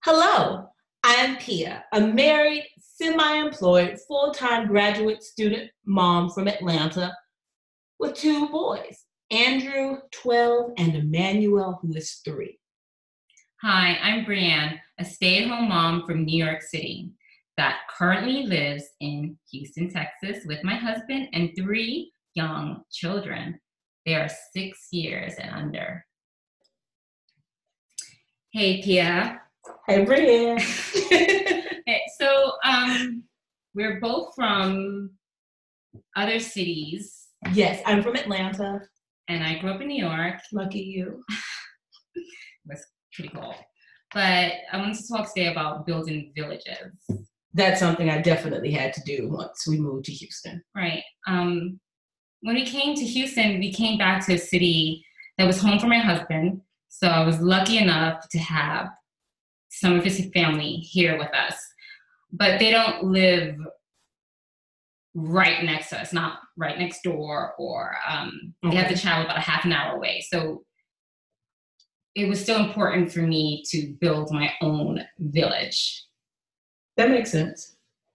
Hello, I'm Pia, a married, semi-employed, full-time graduate student mom from Atlanta with two boys, Andrew, 12, and Emmanuel, who is 3. Hi, I'm Brianne, a stay-at-home mom from New York City that currently lives in Houston, Texas with my husband and 3 young children. They are 6 years and under. Hey, Pia. Hey, Brianne. Hey, so we're both from other cities. Yes, I'm from Atlanta. And I grew up in New York. Lucky you. It was pretty cool. But I wanted to talk today about building villages. That's something I definitely had to do once we moved to Houston. Right. When we came to Houston, we came back to a city that was home for my husband. So I was lucky enough to have some of his family here with us. But they don't live right next to us, not right next door, or they have to travel about a half an hour away. So it was still important for me to build my own village. That makes sense.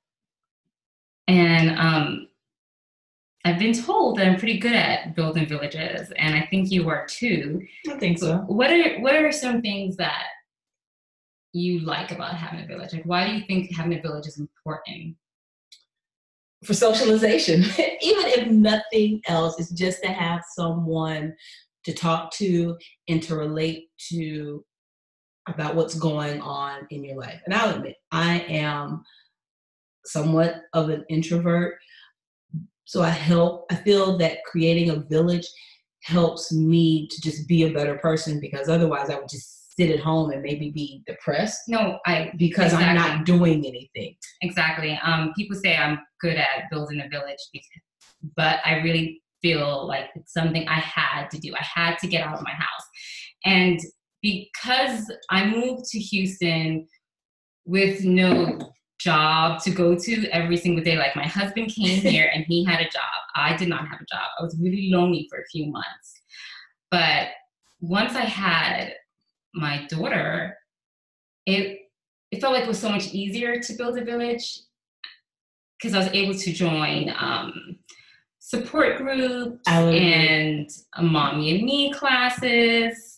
And I've been told that I'm pretty good at building villages, and I think you are too. I think so. What are some things that you like about having a village? Like, why do you think having a village is important? For socialization. Even if nothing else, it's just to have someone to talk to and to relate to about what's going on in your life. And I'll admit, I am somewhat of an introvert. So I feel that creating a village helps me to just be a better person, because otherwise I would just sit at home and maybe be depressed. Because exactly. I'm not doing anything. Exactly. People say I'm good at building a village, but I really feel like it's something I had to do. I had to get out of my house. And because I moved to Houston with no job to go to every single day, like my husband came here and he had a job. I did not have a job. I was really lonely for a few months. But once I had my daughter, it felt like it was so much easier to build a village because I was able to join support groups and mommy and me classes.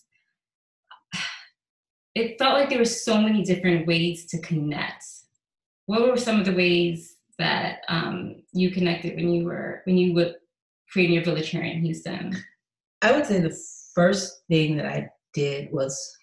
It felt like there were so many different ways to connect. What were some of the ways that you connected when you were creating your village here in Houston? I would say the first thing that I did was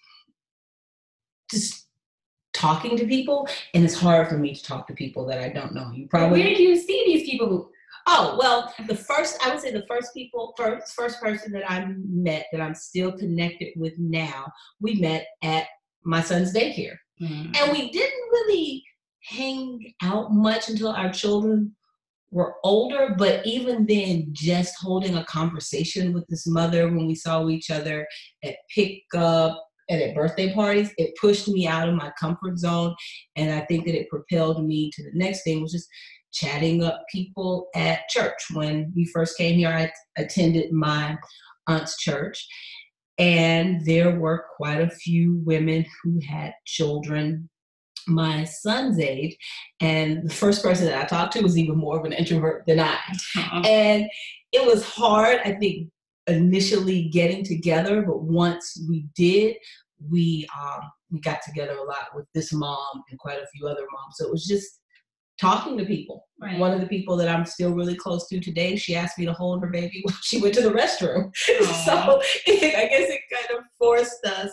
just talking to people, and it's hard for me to talk to people that I don't know. Where did you see these people? Oh, well, I would say the first person that I met that I'm still connected with now, we met at my son's daycare. Mm-hmm. And we didn't really hang out much until our children were older, but even then, just holding a conversation with this mother when we saw each other at pickup and at birthday parties, it pushed me out of my comfort zone. And I think that it propelled me to the next thing, was just chatting up people at church. When we first came here, I attended my aunt's church, and there were quite a few women who had children my son's age, and the first person that I talked to was even more of an introvert than I. Uh-huh. And it was hard, I think, initially getting together, but once we did, we got together a lot with this mom and quite a few other moms. So it was just talking to people. Right. One of the people that I'm still really close to today, she asked me to hold her baby while she went to the restroom. So I guess it kind of forced us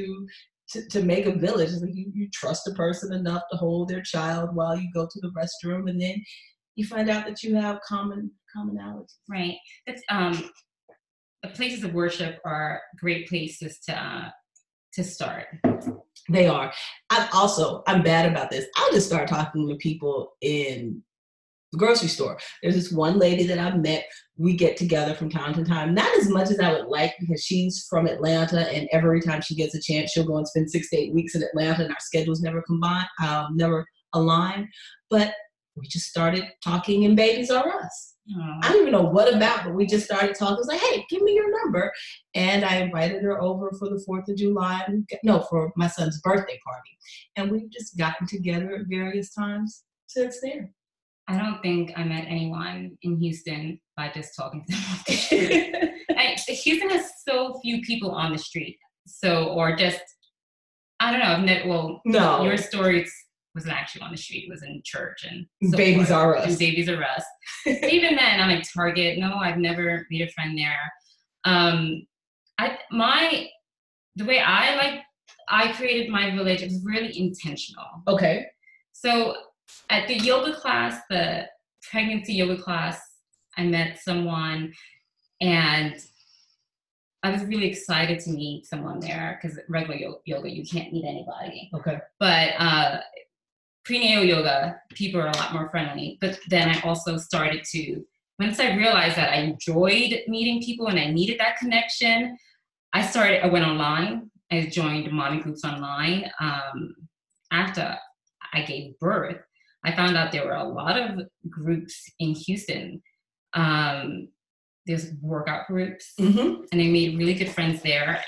to make a village. It's like you trust a person enough to hold their child while you go to the restroom, and then you find out that you have commonalities. Right. That's the places of worship are great places to start. They are. I'm bad about this. I'll just start talking to people in the grocery store. There's this one lady that I've met. We get together from time to time, not as much as I would like, because she's from Atlanta, and every time she gets a chance, she'll go and spend 6 to 8 weeks in Atlanta, and our schedules never align. But we just started talking, and babies are us. I don't even know what about, but we just started talking. I was like, hey, give me your number. And I invited her over for the 4th of July. For my son's birthday party. And we've just gotten together at various times since then. I don't think I met anyone in Houston by just talking to them off the street. Houston has so few people on the street. Or just, I don't know. No. Your story wasn't actually on the street. It was in church and so Babies forth. Are Us. And Babies Are Us. Even then, I'm like, Target. No, I've never made a friend there. The way I created my village, it was really intentional. Okay. So at the yoga class, the pregnancy yoga class, I met someone and I was really excited to meet someone there because regular yoga, you can't meet anybody. Okay. But prenatal yoga, people are a lot more friendly. But then I also started to, once I realized that I enjoyed meeting people and I needed that connection, I went online. I joined mommy groups online. After I gave birth, I found out there were a lot of groups in Houston. There's workout groups, and I made really good friends there.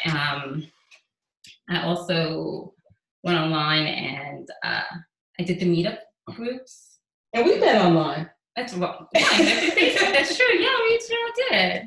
I also went online and I did the meetup groups. And we met online. That's true. Yeah, we sure did.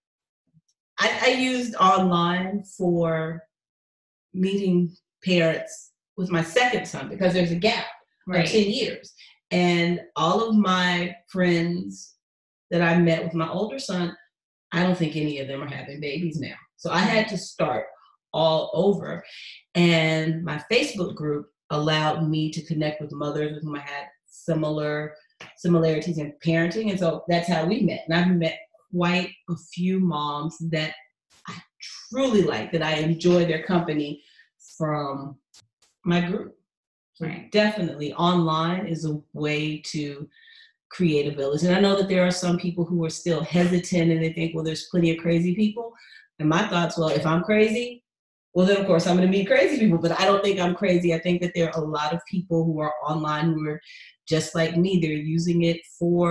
I used online for meeting parents with my second son because there's a gap of 10 years. And all of my friends that I met with my older son, I don't think any of them are having babies now. So I had to start all over. And my Facebook group allowed me to connect with mothers with whom I had similarities in parenting. And so that's how we met. And I've met quite a few moms that I truly like, that I enjoy their company from my group. So definitely online is a way to create a village. And I know that there are some people who are still hesitant and they think, well, there's plenty of crazy people. And my thoughts, well, if I'm crazy, well, then of course I'm going to meet crazy people, but I don't think I'm crazy. I think that there are a lot of people who are online who are just like me. They're using it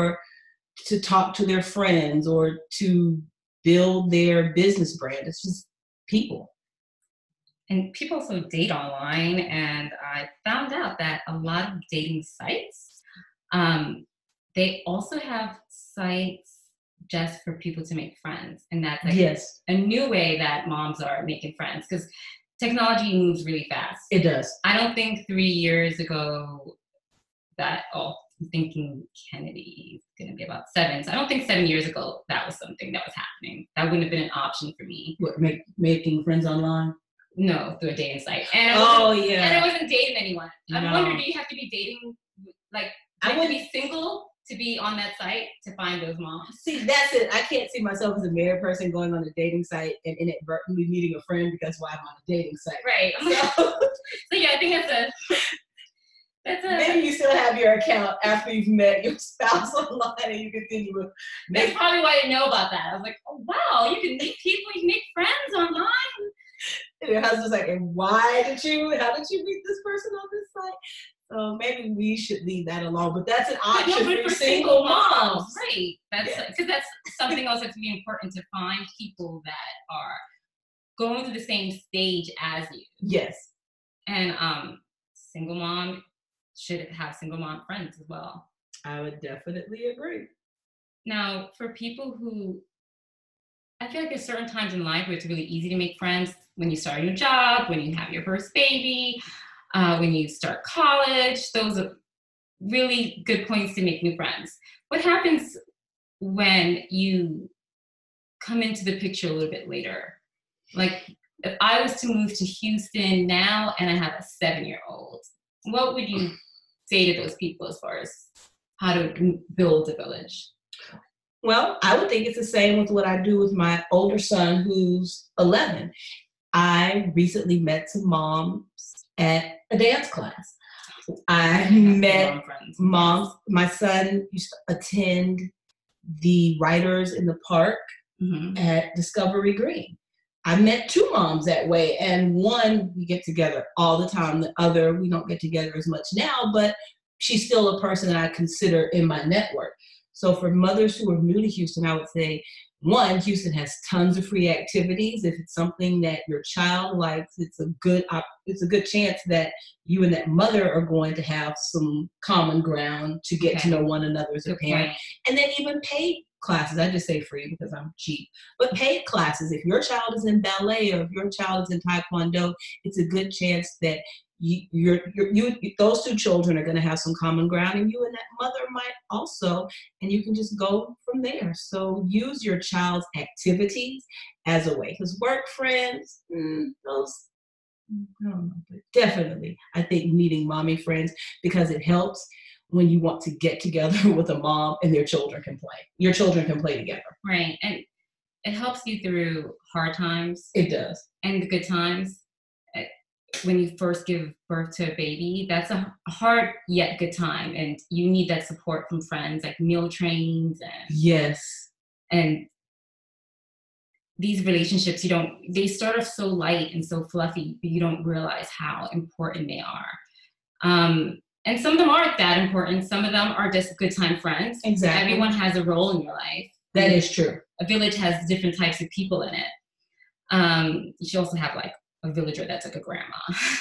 to talk to their friends or to build their business brand. It's just people. And people also date online, and I found out that a lot of dating sites, they also have sites just for people to make friends. And that's a new way that moms are making friends, because technology moves really fast. It does. I don't think 3 years ago I'm thinking Kennedy's going to be about 7. So I don't think 7 years ago that was something that was happening. That wouldn't have been an option for me. What, making friends online? No, through a dating site. And and I wasn't dating anyone. I wonder, do you have to be dating, I want to be single to be on that site to find those moms? See, that's it. I can't see myself as a married person going on a dating site and inadvertently meeting a friend because I'm on a dating site. Right. So yeah, I think that's a maybe you still have your account after you've met your spouse online and you continue with. That's probably why I didn't know about that. I was like, oh wow, you can meet people, you can make friends online. And your husband's like, and how did you meet this person on this site? So maybe we should leave that alone. But that's an option for single moms. Right. Because that's something else that's really important, to find people that are going through the same stage as you. Yes. And single mom should have single mom friends as well. I would definitely agree. Now, for people who, I feel like there's certain times in life where it's really easy to make friends. When you start a new job, when you have your first baby, when you start college, those are really good points to make new friends. What happens when you come into the picture a little bit later? Like, if I was to move to Houston now and I have a 7-year-old, what would you say to those people as far as how to build a village? Well, I would think it's the same with what I do with my older son who's 11. I recently met some moms at a dance class. I met moms. My son used to attend the Writers in the Park at Discovery Green. I met 2 moms that way, and one, we get together all the time. The other, we don't get together as much now, but she's still a person that I consider in my network. So for mothers who are new to Houston, I would say, one, Houston has tons of free activities. If it's something that your child likes, it's a good chance that you and that mother are going to have some common ground to get to know one another as a parent. And then even paid classes. I just say free because I'm cheap, but paid classes. If your child is in ballet or if your child is in taekwondo, it's a good chance that those two children are going to have some common ground, and you and that mother might also, and you can just go from there. So use your child's activities as a way, because work friends, those, I don't know, but definitely, I think meeting mommy friends, because it helps when you want to get together with a mom and their children can play. Your children can play together. Right, and it helps you through hard times. It does. And the good times. When you first give birth to a baby, that's a hard yet good time. And you need that support from friends, like meal trains. And yes. And these relationships, they start off so light and so fluffy, but you don't realize how important they are. And some of them aren't that important. Some of them are just good time friends. Exactly. Everyone has a role in your life. That is true. A village has different types of people in it. You should also have like a villager that's like a grandma.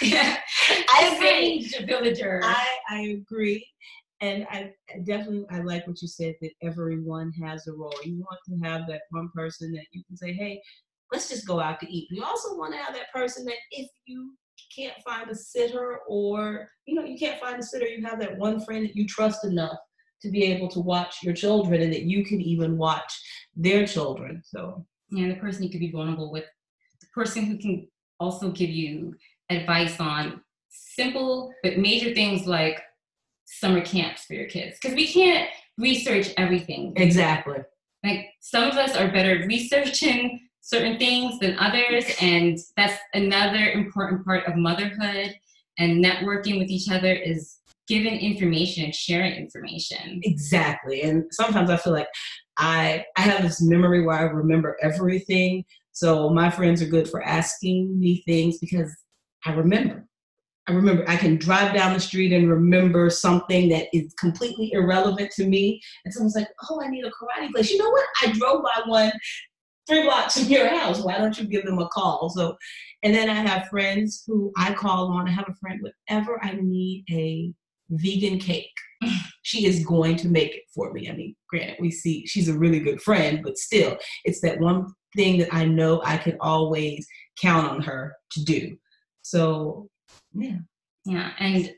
I agree. A villager. I agree. And I like what you said, that everyone has a role. You want to have that one person that you can say, hey, let's just go out to eat. You also want to have that person that if you can't find a sitter, or, you can't find a sitter, you have that one friend that you trust enough to be able to watch your children, and that you can even watch their children. So yeah, the person you could be vulnerable with, the person who can also give you advice on simple but major things like summer camps for your kids. Because we can't research everything. Exactly. Like some of us are better at researching certain things than others. And that's another important part of motherhood and networking with each other, is giving information and sharing information. Exactly. And sometimes I feel like I have this memory where I remember everything. So my friends are good for asking me things because I remember. I can drive down the street and remember something that is completely irrelevant to me. And someone's like, oh, I need a karate place. You know what? I drove by one 3 blocks from your house. Why don't you give them a call? So, and then I have friends who I call on. I have a friend, whenever I need a vegan cake, she is going to make it for me. I mean, granted, she's a really good friend, but still, it's that one thing that I know I can always count on her to do. So, yeah. Yeah, and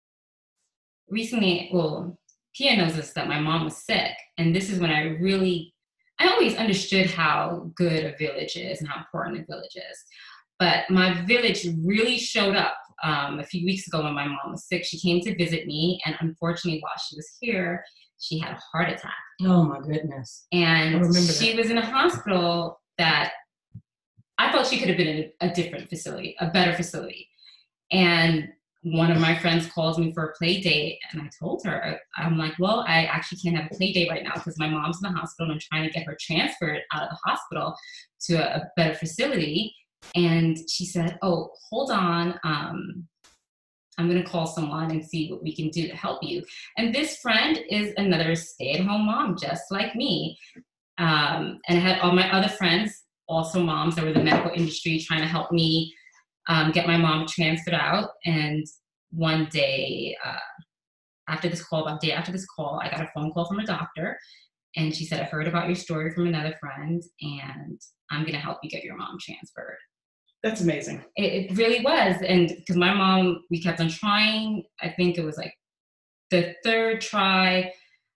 recently, Pia knows this, that my mom was sick, and this is when I always understood how good a village is and how important a village is. But my village really showed up a few weeks ago when my mom was sick. She came to visit me, and unfortunately, while she was here, she had a heart attack. Oh my goodness. And she was in a hospital that I thought she could have been in a different facility, a better facility. And one of my friends calls me for a play date, and I told her, I'm like, well, I actually can't have a play date right now because my mom's in the hospital and I'm trying to get her transferred out of the hospital to a better facility. And she said, oh, hold on. I'm going to call someone and see what we can do to help you. And this friend is another stay-at-home mom, just like me. And I had all my other friends, also moms that were in the medical industry, trying to help me get my mom transferred out. And one day after this call, I got a phone call from a doctor. And she said, I heard about your story from another friend, and I'm going to help you get your mom transferred. That's amazing. It really was. And because my mom, we kept on trying. I think it was like the third try.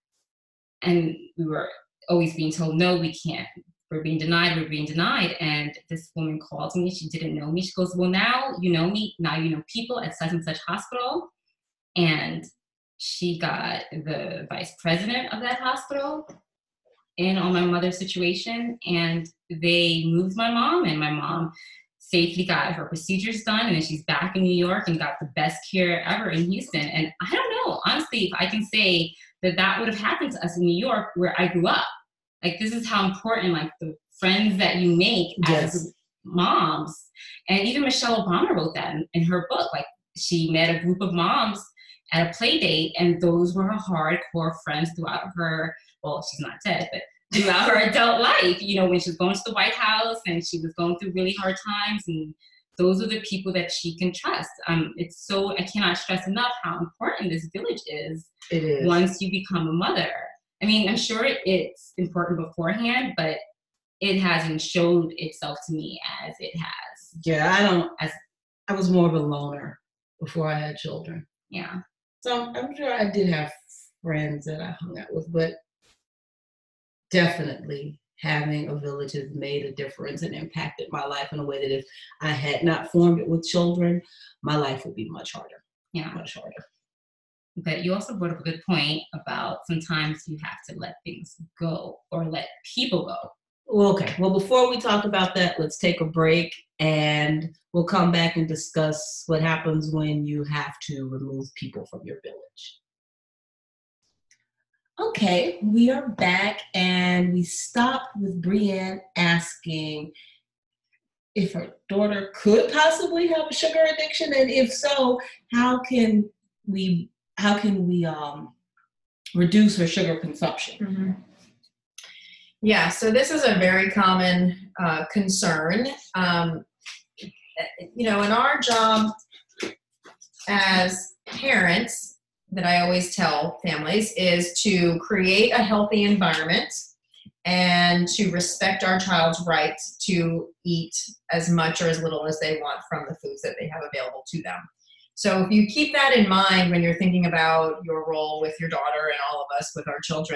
And we were always being told, no, we can't. We're being denied. And this woman called me. She didn't know me. She goes, well, now you know me. Now you know people at such and such hospital. And she got the vice president of that hospital in on my mother's situation. And they moved my mom, and my mom safely got her procedures done. And then she's back in New York and got the best care ever in Houston. And I don't know, honestly, if I can say that would have happened to us in New York where I grew up. Like, this is how important, like, the friends that you make as moms. And even Michelle Obama wrote that in her book. Like, she met a group of moms at a play date, and those were her hardcore friends throughout her well, she's not dead, but throughout her adult life, you know, when she was going to the White House and she was going through really hard times, and those are the people that she can trust. It's so, I cannot stress enough how important this village is. It is. Once you become a mother. I mean, I'm sure it's important beforehand, but it hasn't showed itself to me as it has. Yeah, I was more of a loner before I had children. Yeah. So I'm sure I did have friends that I hung out with, but definitely having a village has made a difference and impacted my life in a way that if I had not formed it with children, my life would be much harder. Yeah. Much harder. But you also brought up a good point about sometimes you have to let things go or let people go. Okay. Well, before we talk about that, let's take a break and we'll come back and discuss what happens when you have to remove people from your village. Okay, we are back and we stopped with Brianne asking if her daughter could possibly have a sugar addiction, and if so, how can we reduce her sugar consumption? Mm-hmm. Yeah, so this is a very common concern. You know, in our job as parents, that I always tell families is to create a healthy environment and to respect our child's right to eat as much or as little as they want from the foods that they have available to them. So if you keep that in mind when you're thinking about your role with your daughter and all of us with our children,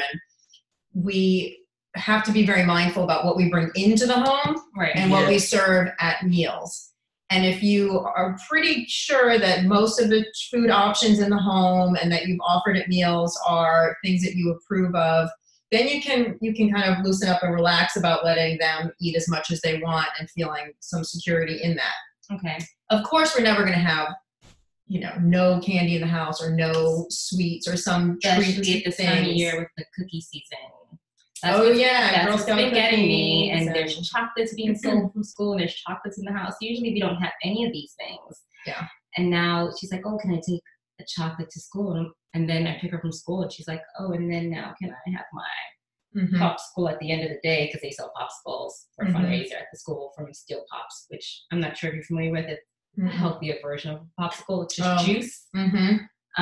we have to be very mindful about what we bring into the home and what we serve at meals. And if you are pretty sure that most of the food options in the home and that you've offered at meals are things that you approve of, then you can kind of loosen up and relax about letting them eat as much as they want and feeling some security in that. Okay. Of course, we're never going to have, you know, no candy in the house or no sweets or some treat at this time of year with the cookie season. That's what's been getting me. And there's chocolates being sold from school, and there's chocolates in the house. Usually we don't have any of these things. Yeah. And now she's like, oh, can I take a chocolate to school? And then I pick her from school, and she's like, oh, and then now can I have my popsicle at the end of the day? Because they sell popsicles for a fundraiser at the school from Steel Pops, which I'm not sure if you're familiar with it. A healthier version of a popsicle. It's just juice. And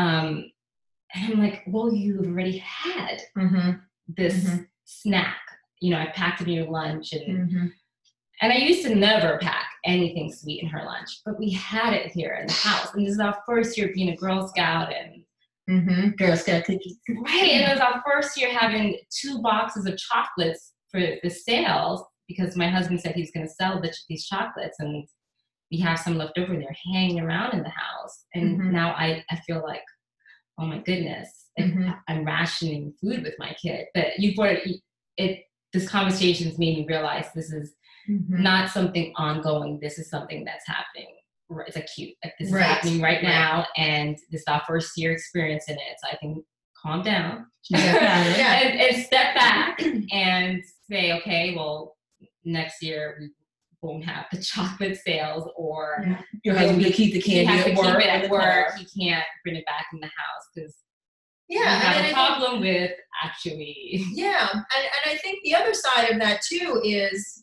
I'm like, well, you've already had this snack. You know, I packed it in your lunch, and I used to never pack anything sweet in her lunch, but we had it here in the house, and this is our first year being a Girl Scout and Girl Scout cookies. Right, and it was our first year having 2 boxes of chocolates for the sales because my husband said he was going to sell these chocolates, and we have some left over and they're hanging around in the house. And now I feel like, oh my goodness, I'm rationing food with my kid. But this conversation's made me realize this is not something ongoing. This is something that's happening. It's acute. This is happening right now, and this is our first year experience in it. So I can calm down and step back and say, okay, well, next year we won't have the chocolate sales, or your husband can keep the candy at work. He can't bring it back in the house because we have a problem with actually. Yeah, and I think the other side of that too is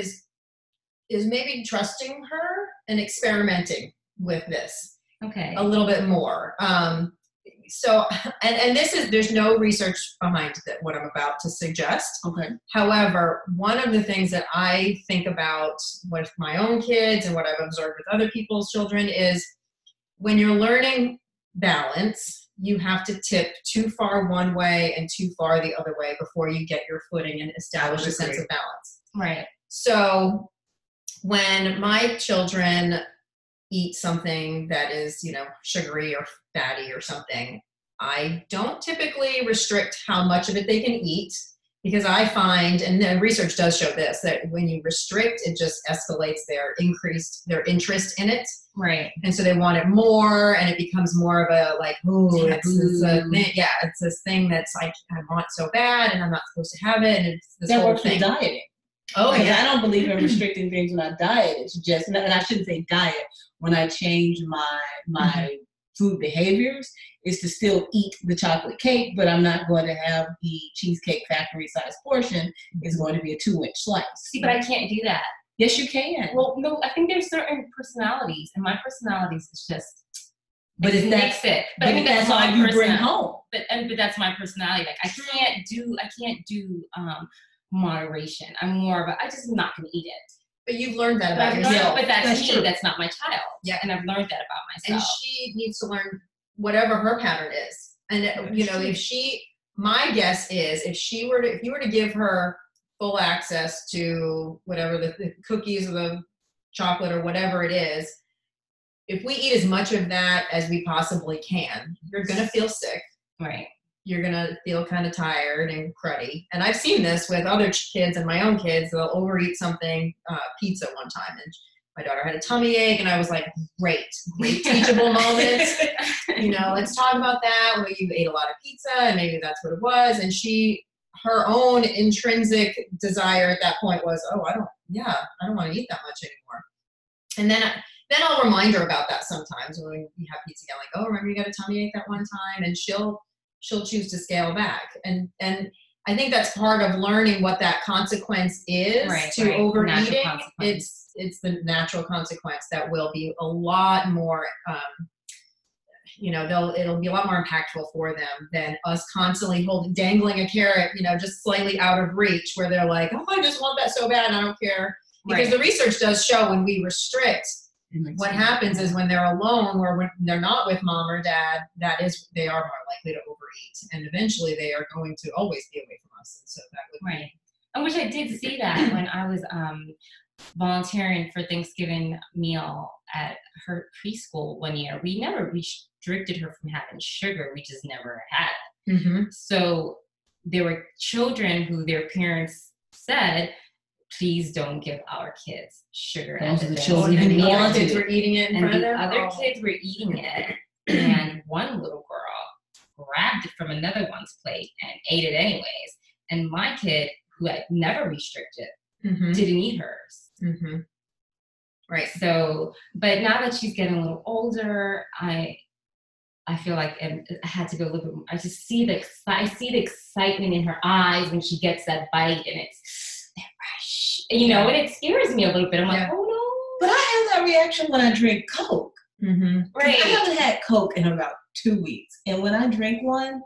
maybe trusting her and experimenting with this a little bit more. So, and there's no research behind that, what I'm about to suggest. Okay. However, one of the things that I think about with my own kids and what I've observed with other people's children is when you're learning balance, you have to tip too far one way and too far the other way before you get your footing and establish a sense of balance. Right. So when my children eat something that is, you know, sugary or fatty or something, I don't typically restrict how much of it they can eat, because I find, and the research does show this, that when you restrict, it just escalates their interest in it. Right. And so they want it more, and it becomes more of a like, it's this thing that's like, I want so bad and I'm not supposed to have it. And it's this whole thing. Dieting. Oh, yeah. I don't believe in restricting things when I diet. It's just, and I shouldn't say diet, when I change my food behaviors is to still eat the chocolate cake, but I'm not going to have the Cheesecake Factory size portion. It's going to be a 2-inch slice. See, but I can't do that. Yes, you can. Well, no, I think there's certain personalities, and my personalities is just. But if that's it. But I mean, that's all you bring home. But that's my personality. Like I can't do moderation. I'm more of a. I just am not going to eat it. But you've learned that about yourself. But that's me. True. That's not my child. Yeah, and I've learned that about myself. And she needs to learn whatever her pattern is. And you know, my guess is if you were to give her full access to whatever the cookies or the chocolate or whatever it is. If we eat as much of that as we possibly can, you're going to feel sick. Right. You're going to feel kind of tired and cruddy. And I've seen this with other kids and my own kids. They'll overeat something, pizza one time. And my daughter had a tummy ache. And I was like, great teachable moment. You know, let's talk about that. Well, you ate a lot of pizza and maybe that's what it was. And her own intrinsic desire at that point was, oh, I don't want to eat that much anymore. And then I'll remind her about that sometimes when we have pizza again, like, oh, remember you got a tummy ache that one time, and she'll choose to scale back. And I think that's part of learning what that consequence is to overeating. It's the natural consequence that will be a lot more, it'll be a lot more impactful for them than us constantly dangling a carrot, just slightly out of reach, where they're like, oh, I just want that so bad, and I don't care. Because the research does show when we restrict, what happens is when they're alone or when they're not with mom or dad, they are more likely to overeat. And eventually they are going to always be away from us. And so that would be. I wish I did see that when I was volunteering for Thanksgiving meal at her preschool one year. We never restricted her from having sugar. We just never had it. Mm-hmm. So there were children who their parents said, please don't give our kids sugar. Those are the children who kids were eating it in front of them. And the other kids were eating it, and one little girl grabbed it from another one's plate and ate it anyways. And my kid, who had never restricted, didn't eat hers. Mm-hmm. Right. So, but now that she's getting a little older, I feel like I had to go a little bit more. I just see the excitement in her eyes when she gets that bite, and it's. And it scares me a little bit. I'm like, oh no. But I have that reaction when I drink Coke. Mm-hmm. Right. I haven't had Coke in about 2 weeks. And when I drink one,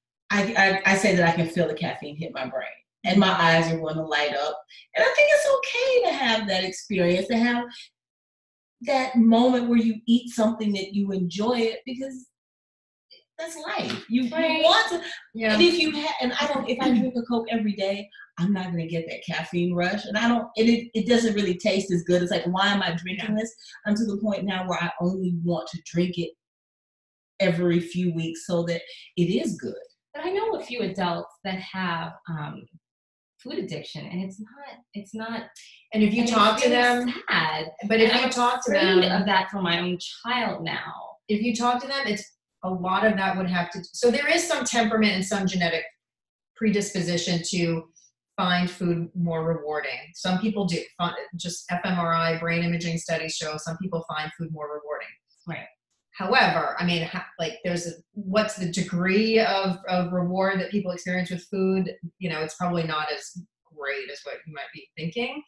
I say that I can feel the caffeine hit my brain. And my eyes are going to light up. And I think it's okay to have that experience, to have that moment where you eat something that you enjoy it, because that's life. You want to, and if I drink a Coke every day, I'm not going to get that caffeine rush, and it doesn't really taste as good. It's like, why am I drinking this? I'm to the point now where I only want to drink it every few weeks so that it is good. But I know a few adults that have food addiction, and it's not. And if you talk to them, sad. But if you talk to them of that for my own child now, if you talk to them, it's a lot of that would have to. So there is some temperament and some genetic predisposition to find food more rewarding. Some people do. Just fMRI brain imaging studies show some people find food more rewarding. Right. However, I mean, what's the degree of reward that people experience with food? It's probably not as great as what you might be thinking.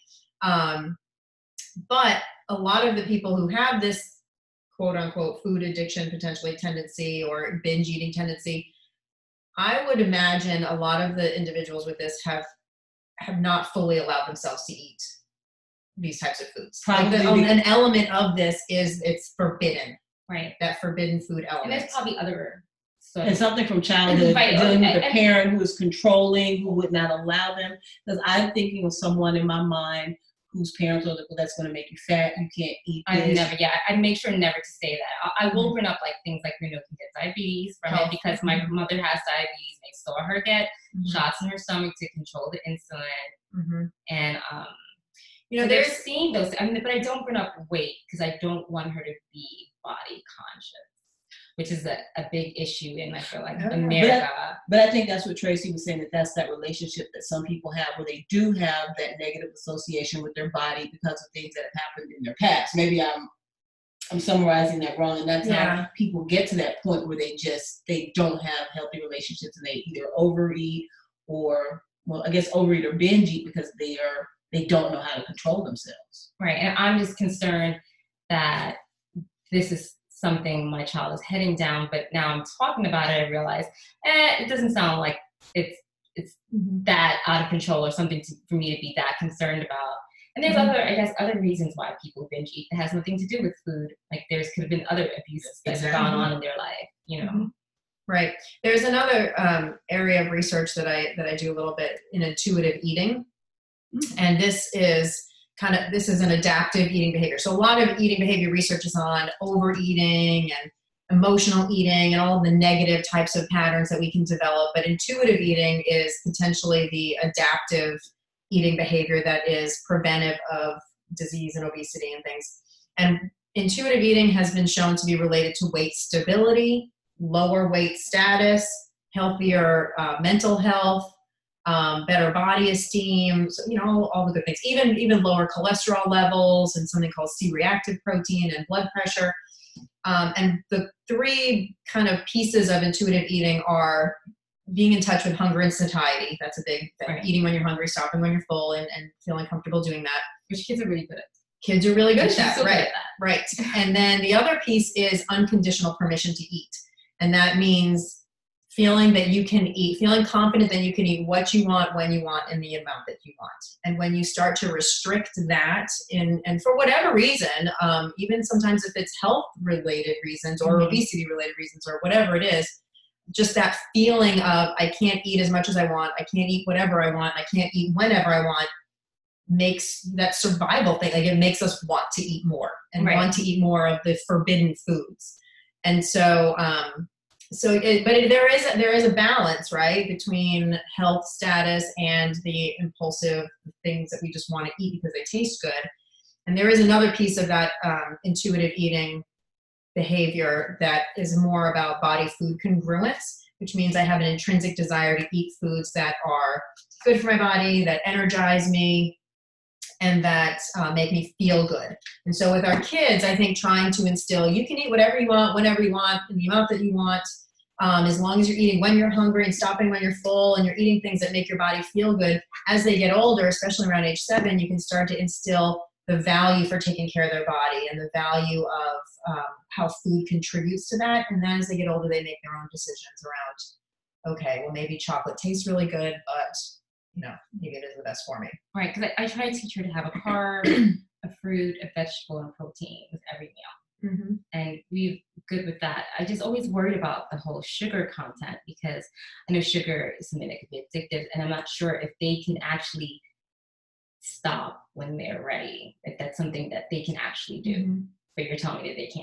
But a lot of the people who have this quote unquote food addiction potentially tendency or binge eating tendency, I would imagine a lot of the individuals with this have not fully allowed themselves to eat these types of foods. An element of this is it's forbidden. Right. That forbidden food element. And there's probably other. And something from childhood, dealing with a parent who is controlling, who would not allow them. Because I'm thinking of someone in my mind whose parents are like, well, that's going to make you fat. You can't eat this. I make sure never to say that. I will bring up like things like you can get diabetes from it, because my mother has diabetes. They saw her get shots in her stomach to control the insulin. And, they're seeing those. But I don't bring up weight because I don't want her to be body conscious, which is a big issue in, I feel like, America. But I think that's what Tracy was saying, that's that relationship that some people have where they do have that negative association with their body because of things that have happened in their past. Maybe I'm I'm summarizing that wrong, and that's Yeah. how people get to that point where they don't have healthy relationships, and they either overeat or, well, I guess overeat or binge eat because they don't know how to control themselves. Right. And I'm just concerned that this is something my child is heading down, but now I'm talking about it, I realize, it doesn't sound like it's that out of control or something for me to be that concerned about. And there's other reasons why people binge eat that has nothing to do with food. Like could have been other abuses that have gone on in their life, you know. Right. There's another area of research that I do a little bit in intuitive eating, and this is an adaptive eating behavior. So a lot of eating behavior research is on overeating and emotional eating and all of the negative types of patterns that we can develop. But intuitive eating is potentially the adaptive eating behavior that is preventive of disease and obesity and things. And intuitive eating has been shown to be related to weight stability, lower weight status, healthier mental health, better body esteem, so, all the good things, even lower cholesterol levels and something called C-reactive protein and blood pressure. And the three kind of pieces of intuitive eating are being in touch with hunger and satiety. That's a big thing. Right. Eating when you're hungry, stopping when you're full, and feeling comfortable doing that. Which kids are really good at. Kids are really good at that. So right. Good at that. Right. And then the other piece is unconditional permission to eat. And that means feeling that you can eat, feeling confident that you can eat what you want, when you want, in the amount that you want. And when you start to restrict that, and for whatever reason, even sometimes if it's health-related reasons or obesity-related reasons or whatever it is, just that feeling of I can't eat as much as I want, I can't eat whatever I want, I can't eat whenever I want, makes that survival thing, like it makes us want to eat more and want to eat more of the forbidden foods. And so, there is a balance, right, between health status and the impulsive things that we just want to eat because they taste good. And there is another piece of that intuitive eating behavior that is more about body-food congruence, which means I have an intrinsic desire to eat foods that are good for my body, that energize me, and that make me feel good. And so with our kids, I think trying to instill, you can eat whatever you want, whenever you want, in the amount that you want, as long as you're eating when you're hungry and stopping when you're full, and you're eating things that make your body feel good. As they get older, especially around age 7, you can start to instill the value for taking care of their body and the value of how food contributes to that. And then as they get older, they make their own decisions around, okay, well, maybe chocolate tastes really good, but maybe it is the best for me. Right, because I try to teach her to have a carb, a fruit, a vegetable, and protein with every meal. Mm-hmm. And we're good with that. I just always worried about the whole sugar content because I know sugar is something that could be addictive, and I'm not sure if they can actually stop when they're ready, if that's something that they can actually do. Mm-hmm. But you're telling me that they can.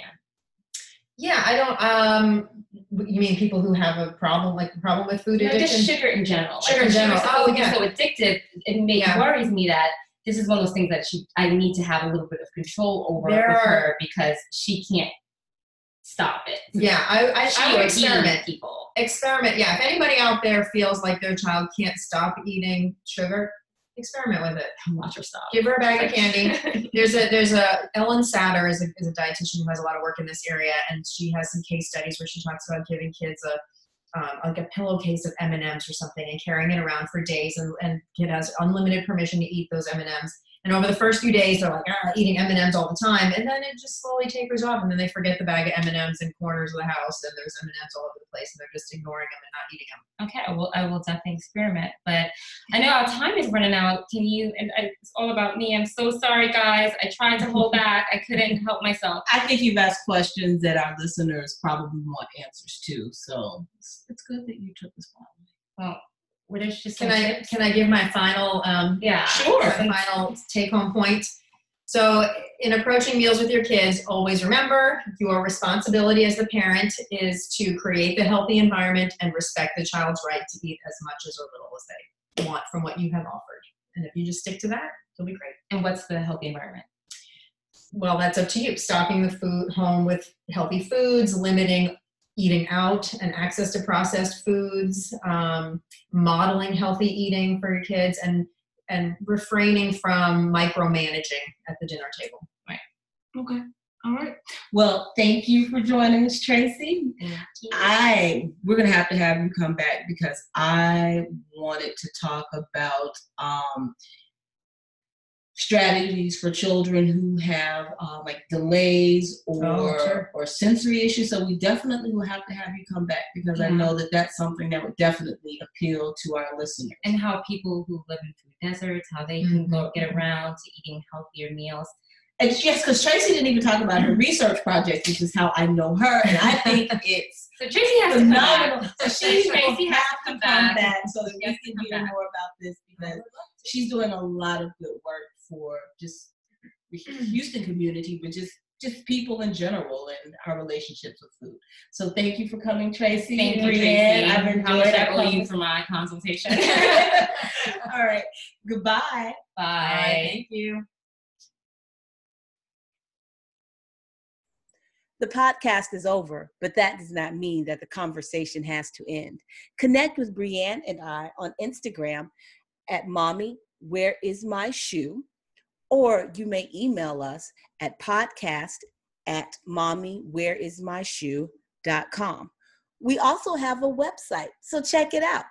Yeah, I don't, you mean people who have a problem with food addiction? Just sugar in general. Sugar in general. Oh, yeah. So addictive, it worries me that this is one of those things that I need to have a little bit of control over with her because she can't stop it. Yeah, I would experiment. People. Experiment, yeah. If anybody out there feels like their child can't stop eating sugar, experiment with it. Watch her stop. Give her a bag of candy. There's a Ellen Satter is a dietitian who has a lot of work in this area, and she has some case studies where she talks about giving kids like a pillowcase of M&Ms or something and carrying it around for days, and kid has unlimited permission to eat those M&Ms. And over the first few days, they're like eating M&Ms all the time, and then it just slowly tapers off, and then they forget the bag of M&Ms in corners of the house, and there's M&Ms all over the place, and they're just ignoring them and not eating them. Okay, well, I will definitely experiment, but I know our time is running out. It's all about me. I'm so sorry, guys. I tried to hold back. I couldn't help myself. I think you've asked questions that our listeners probably want answers to, so it's good that you took this one. Well, there's just can I give my final final take-home point? So in approaching meals with your kids, always remember your responsibility as the parent is to create the healthy environment and respect the child's right to eat as much as or little as they want from what you have offered. And if you just stick to that, it'll be great. And what's the healthy environment? Well, that's up to you. Stocking the food home with healthy foods, limiting eating out and access to processed foods, modeling healthy eating for your kids, and refraining from micromanaging at the dinner table. Right. Okay. All right. Well, thank you for joining us, Tracy. We're going to have you come back because I wanted to talk about strategies for children who have like delays or sensory issues. So we definitely will have you come back because I know that that's something that would definitely appeal to our listeners. And how people who live in food deserts, how they can get around to eating healthier meals. And yes, because Tracy didn't even talk about her research project, which is how I know her, and I think it's so Tracy has phenomenal. To come back. So Tracy has to come back so that we can hear more about this because she's doing a lot of good work for just the Houston community, but just people in general and our relationships with food. So thank you for coming, Tracy. Thank you, Brianne. Tracy. I've enjoyed I owe you for my consultation. All right. Goodbye. Bye. Thank you. The podcast is over, but that does not mean that the conversation has to end. Connect with Brianne and I on Instagram at Mommy, Where Is My Shoe? Or you may email us at podcast@mommywhereismyshoe.com. We also have a website, so check it out,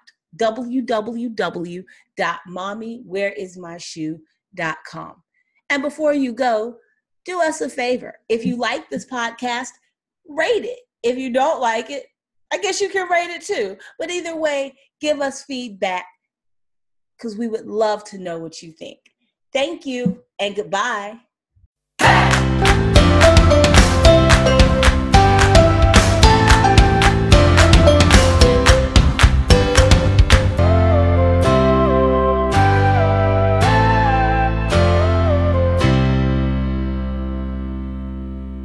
www.mommywhereismyshoe.com. And before you go, do us a favor. If you like this podcast, rate it. If you don't like it, I guess you can rate it too. But either way, give us feedback because we would love to know what you think. Thank you and goodbye.